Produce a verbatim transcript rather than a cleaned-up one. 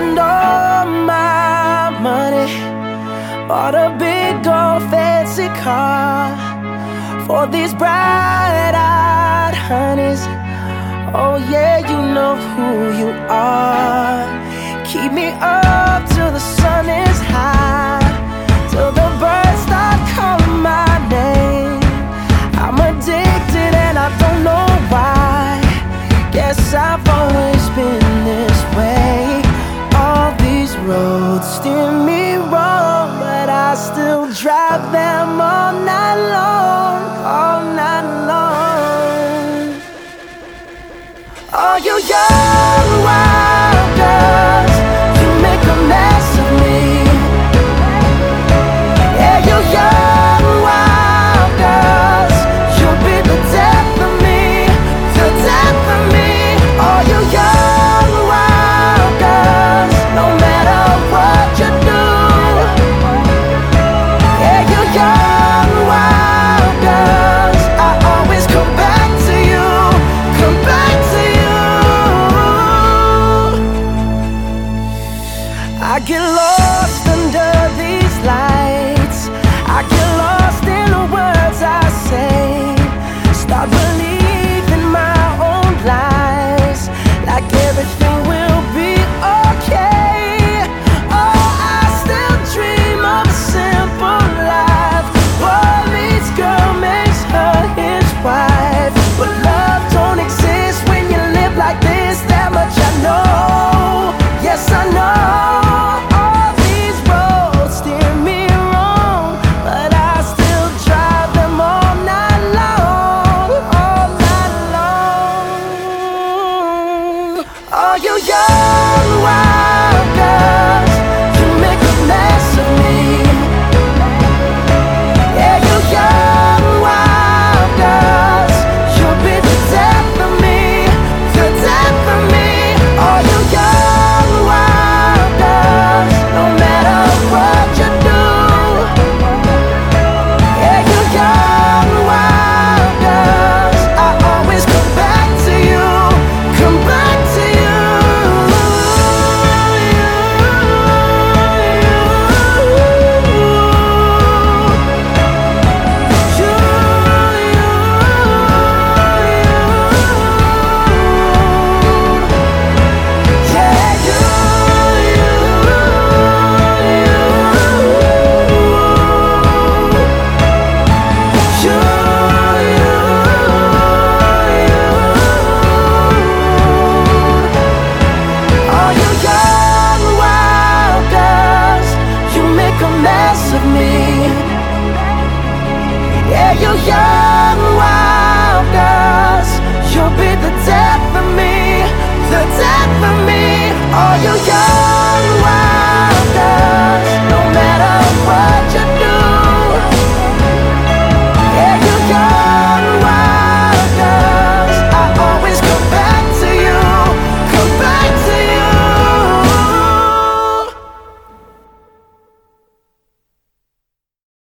spend all my money, bought a big old fancy car for these bright-eyed honeys. Oh yeah, you know who you are. Keep me up till the sun is high, till the birds start calling my name. I'm addicted and I don't know why. Guess I've always been this way. All these roads steer me wrong, but I still drive them all night long, all night long. All you young wild girls, you make a mess of me. Yeah, you young wild girls, you'll be the death of me, the death of me. All you young wild girls, no matter what you do. Yeah, you young wild girls, I always come back to you, come back to you. I get lost under these lights.